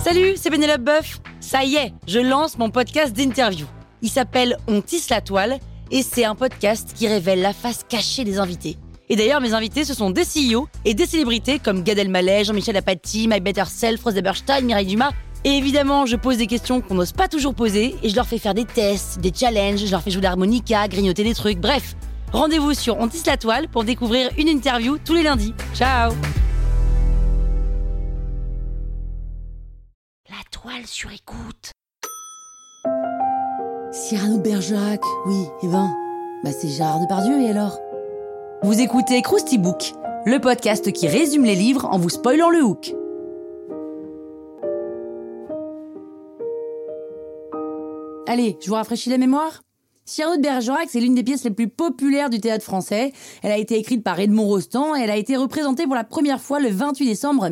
Salut, c'est Pénélope Boeuf. Ça y est, je lance mon podcast d'interview. Il s'appelle On tisse la toile et c'est un podcast qui révèle la face cachée des invités. Et d'ailleurs, mes invités, ce sont des CEO et des célébrités comme Gad Elmaleh, Jean-Michel Apathy, My Better Self, Rose Eberstein, Mireille Dumas. Et évidemment, je pose des questions qu'on n'ose pas toujours poser et je leur fais faire des tests, des challenges, je leur fais jouer de l'harmonica, grignoter des trucs, bref. Rendez-vous sur On tisse la toile pour découvrir une interview tous les lundis. Ciao! La toile sur écoute. Cyrano de Bergerac, oui, c'est Gérard Depardieu, et alors ? Vous écoutez Krusty Book, le podcast qui résume les livres en vous spoilant le hook. Allez, je vous rafraîchis la mémoire ? Cyrano de Bergerac, c'est l'une des pièces les plus populaires du théâtre français. Elle a été écrite par Edmond Rostand et elle a été représentée pour la première fois le 28 décembre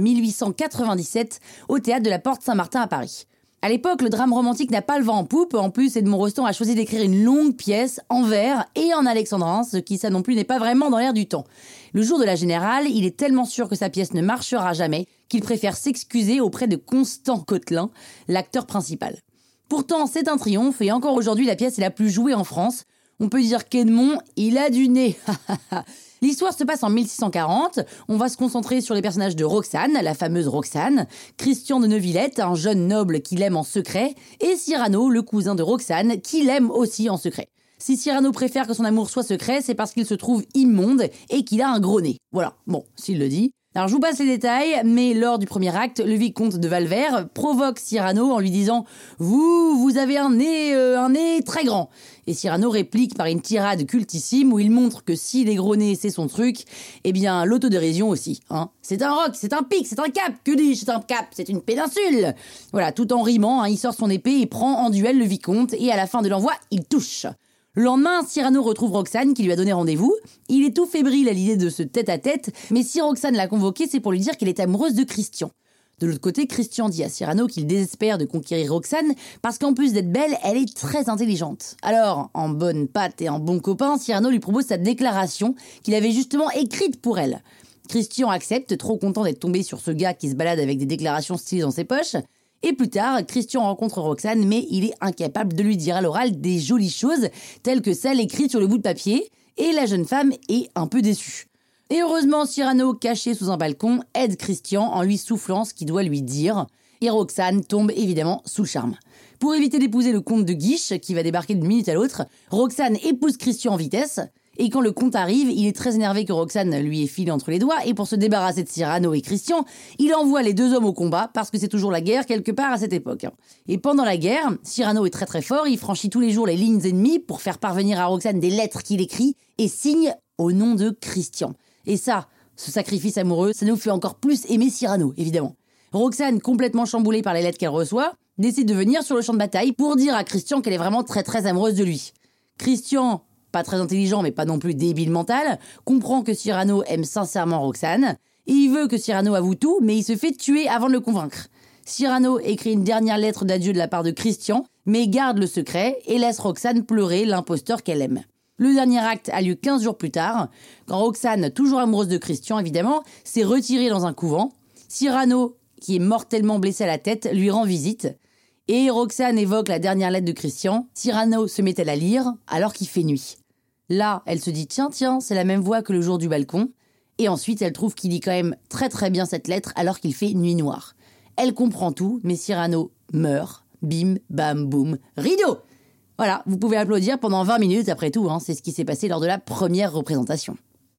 1897 au théâtre de la Porte Saint-Martin à Paris. À l'époque, le drame romantique n'a pas le vent en poupe. En plus, Edmond Rostand a choisi d'écrire une longue pièce en vers et en alexandrin, ce qui, ça non plus, n'est pas vraiment dans l'air du temps. Le jour de la Générale, il est tellement sûr que sa pièce ne marchera jamais qu'il préfère s'excuser auprès de Constant Cotelin, l'acteur principal. Pourtant, c'est un triomphe et encore aujourd'hui, la pièce est la plus jouée en France. On peut dire qu'Edmond, il a du nez. L'histoire se passe en 1640. On va se concentrer sur les personnages de Roxane, la fameuse Roxane, Christian de Neuvillette, un jeune noble qui l'aime en secret, et Cyrano, le cousin de Roxane, qui l'aime aussi en secret. Si Cyrano préfère que son amour soit secret, c'est parce qu'il se trouve immonde et qu'il a un gros nez. Voilà, bon, s'il le dit. Alors je vous passe les détails, mais lors du premier acte, le vicomte de Valvert provoque Cyrano en lui disant « Vous avez un nez très grand ». Et Cyrano réplique par une tirade cultissime où il montre que si les gros nez c'est son truc, eh bien l'autodérision aussi. C'est un roc, c'est un pic, c'est un cap, que dis-je, c'est un cap, c'est une péninsule. Voilà, tout en rimant, il sort son épée et prend en duel le vicomte et à la fin de l'envoi, il touche. Le lendemain, Cyrano retrouve Roxane qui lui a donné rendez-vous. Il est tout fébrile à l'idée de ce tête-à-tête, mais si Roxane l'a convoqué, c'est pour lui dire qu'elle est amoureuse de Christian. De l'autre côté, Christian dit à Cyrano qu'il désespère de conquérir Roxane parce qu'en plus d'être belle, elle est très intelligente. Alors, en bonne patte et en bon copain, Cyrano lui propose sa déclaration qu'il avait justement écrite pour elle. Christian accepte, trop content d'être tombé sur ce gars qui se balade avec des déclarations stylées dans ses poches. Et plus tard, Christian rencontre Roxane, mais il est incapable de lui dire à l'oral des jolies choses, telles que celles écrites sur le bout de papier, et la jeune femme est un peu déçue. Et heureusement, Cyrano, caché sous un balcon, aide Christian en lui soufflant ce qu'il doit lui dire, et Roxane tombe évidemment sous le charme. Pour éviter d'épouser le comte de Guiche, qui va débarquer d'une minute à l'autre, Roxane épouse Christian en vitesse. Et quand le comte arrive, il est très énervé que Roxane lui ait filé entre les doigts, et pour se débarrasser de Cyrano et Christian, il envoie les deux hommes au combat, parce que c'est toujours la guerre quelque part à cette époque. Et pendant la guerre, Cyrano est très très fort, il franchit tous les jours les lignes ennemies pour faire parvenir à Roxane des lettres qu'il écrit, et signe au nom de Christian. Et ça, ce sacrifice amoureux, ça nous fait encore plus aimer Cyrano, évidemment. Roxane, complètement chamboulée par les lettres qu'elle reçoit, décide de venir sur le champ de bataille pour dire à Christian qu'elle est vraiment très très amoureuse de lui. Christian, pas très intelligent mais pas non plus débile mental, comprend que Cyrano aime sincèrement Roxane, et il veut que Cyrano avoue tout, mais il se fait tuer avant de le convaincre. Cyrano écrit une dernière lettre d'adieu de la part de Christian, mais garde le secret et laisse Roxane pleurer l'imposteur qu'elle aime. Le dernier acte a lieu 15 jours plus tard, quand Roxane, toujours amoureuse de Christian évidemment, s'est retirée dans un couvent. Cyrano, qui est mortellement blessé à la tête, lui rend visite. Et Roxane évoque la dernière lettre de Christian. Cyrano se met à la lire alors qu'il fait nuit. Là, elle se dit « Tiens, c'est la même voix que le jour du balcon ». Et ensuite, elle trouve qu'il lit quand même très très bien cette lettre alors qu'il fait nuit noire. Elle comprend tout, mais Cyrano meurt. Bim, bam, boum, rideau. Voilà, vous pouvez applaudir pendant 20 minutes après tout, c'est ce qui s'est passé lors de la première représentation.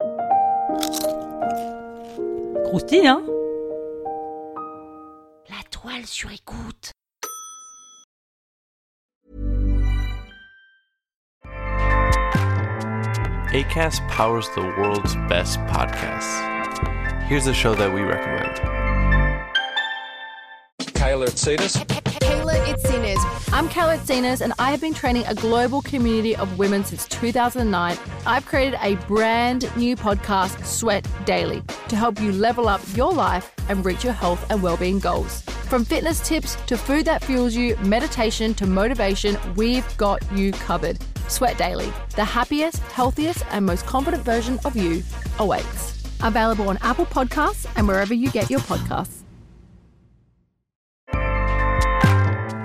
Croustille, hein ? La toile sur écoute. Acast powers the world's best podcasts. Here's a show that we recommend. Kayla Tsinas. Kayla Tsinas. I'm Kayla Tsinas, and I have been training a global community of women since 2009. I've created a brand new podcast, Sweat Daily, to help you level up your life and reach your health and well-being goals. From fitness tips to food that fuels you, meditation to motivation, we've got you covered. Sweat Daily, the happiest, healthiest, and most confident version of you awaits. Available on Apple Podcasts and wherever you get your podcasts.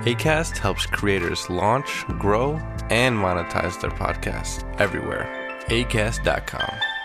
Acast helps creators launch, grow, and monetize their podcasts everywhere. Acast.com.